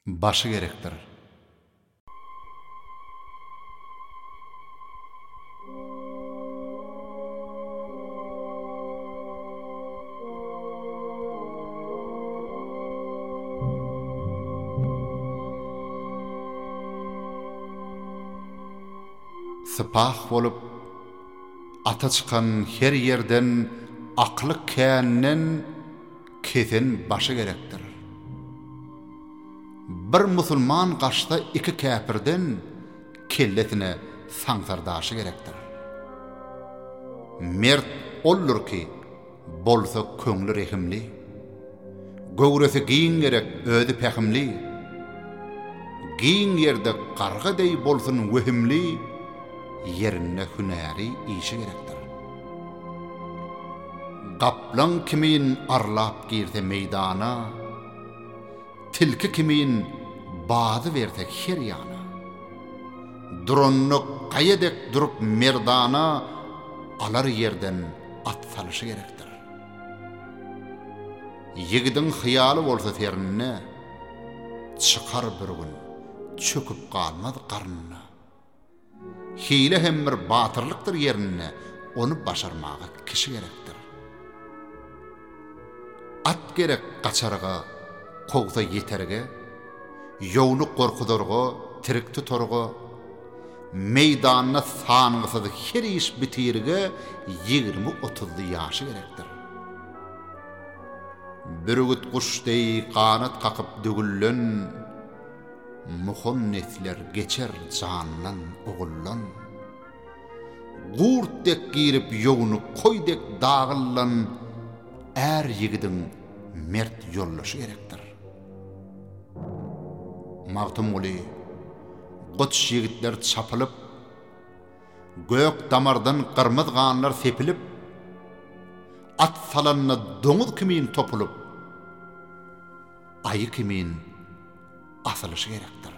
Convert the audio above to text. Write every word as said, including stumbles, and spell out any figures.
başı gerektir. Sıpah bolup ata çıkan her yerden aklı käännen keten başı gerektir. Bir musulman qaşda iki käpirden kelletine saňsardaşy gerektir. Mert olur ki bolsa köňli rehimli, göwresi giň gerek özi pähimli, giň yerde qargadey bolsun wehimli, yerine hünäri işi gerektir. Gaplan kimin arlap girse meydana, tilki kimin bazı verse her yana, dronnu qayedek durup merdana, alar yerden at salışı gerektir. Yigidin hiyalı bolsa terinne, çıkar bir gün, çöküp qalmaz qarnına. Hile hem bir batırlıktır yerine, onu başarmağa kişi gerektir. At gerek qaçarga, qogza yeterge, yownu qorkudurga, tirik tuturga, meydanına sanğısız her iş bitirge yigirmi otuz ýaşy gerektir. Bürügüt kuşdey qanat qaqıp dügüllen, muhonnetler geçer canlan oğullan. Gurtdek girip yownu koydek dağıllan, er yigidin mert yollaşy gerektir. Magtum uli, goç yigitler çapılıp, gök damardan qırmız qanlar sepilip, at salanna doňuz kimin topulup, ayı kimin asılışı gerektir.